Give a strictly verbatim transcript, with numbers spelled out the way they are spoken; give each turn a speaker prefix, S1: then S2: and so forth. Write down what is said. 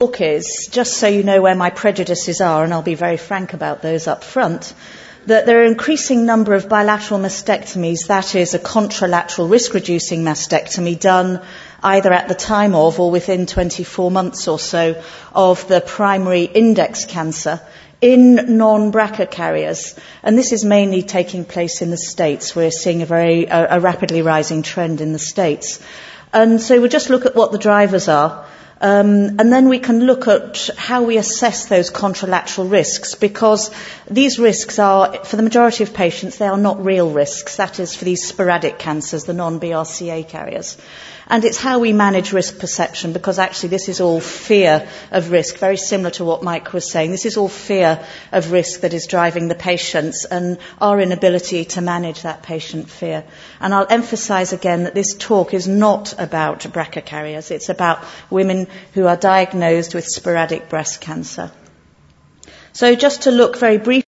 S1: Book is, just so you know where my prejudices are, and I'll be very frank about those up front, that there are an increasing number of bilateral mastectomies, that is a contralateral risk-reducing mastectomy done either at the time of or within twenty-four months or so of the primary index cancer in non-B R C A carriers. And this is mainly taking place in the States. We're seeing a very a, a rapidly rising trend in the States. And so we'll just look at what the drivers are. Um, and then we can look at how we assess those contralateral risks, because these risks are, for the majority of patients, they are not real risks. That is for these sporadic cancers, the non-B R C A carriers. And it's how we manage risk perception, because actually this is all fear of risk, very similar to what Mike was saying. This is all fear of risk that is driving the patients and our inability to manage that patient fear. And I'll emphasise again that this talk is not about B R C A carriers. It's about women who are diagnosed with sporadic breast cancer. So just to look very briefly